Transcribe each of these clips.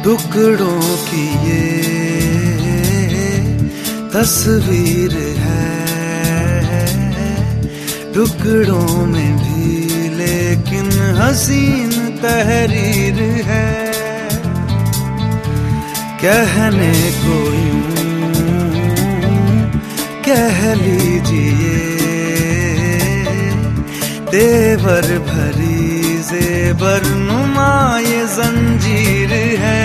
टुकड़ों की ये तस्वीर है, टुकड़ों में भी लेकिन हसीन तहरीर है। कहने को यूं कह लीजिए, तेवर भरी जेबर नुमा ये जंजीर है।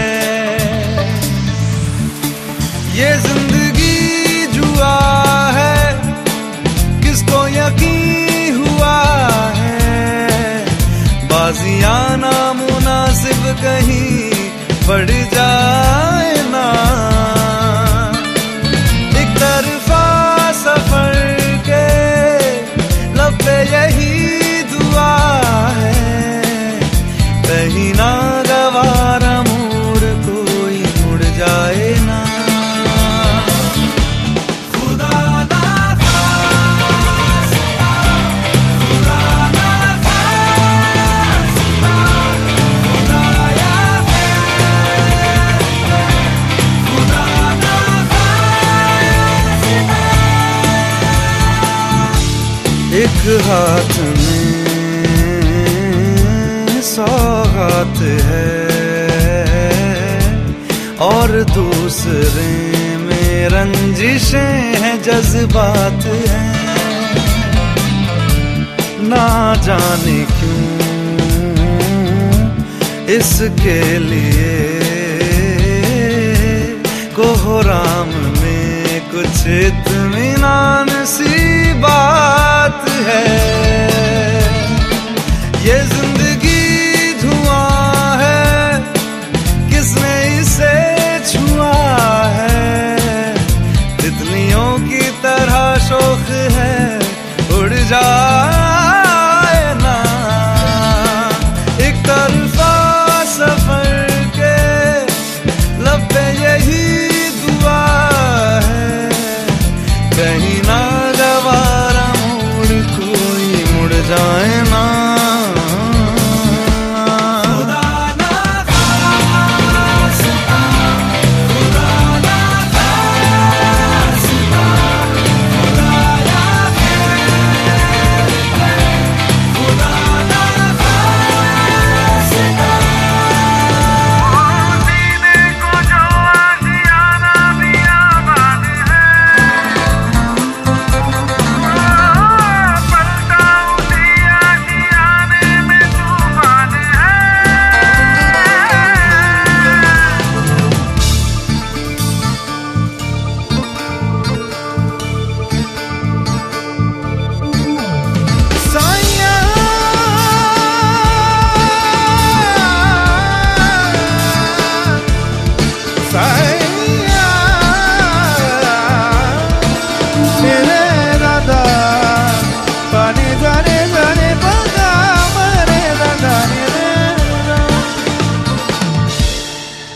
ये जिंदगी जुआ है, किसको यकीन हुआ है, बाजियां नामुनासिब कहीं बढ़ जाए ना। एक तरफा सफर के लब पे यही दुआ है, कहीं ना गवारा मोड़ कोई मुड़ जाए ना। एक हाथ में 100 हाथ है और दूसरे में रंजिशें हैं, जज्बात हैं। ना जाने क्यों इसके लिए कोहराम में कुछ इत्मीनान सी बात है। ये जिंदगी धुआं है, किसने इसे छुआ है, तितलियों की तरह शौक है, उड़ जाए ना। एक तरफा सफर के लब पे यही दुआ है, कहीं ना गवारा मोड़ कोई मुड़ जाए ना।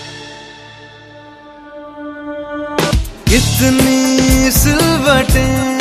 कितनी सिलवटें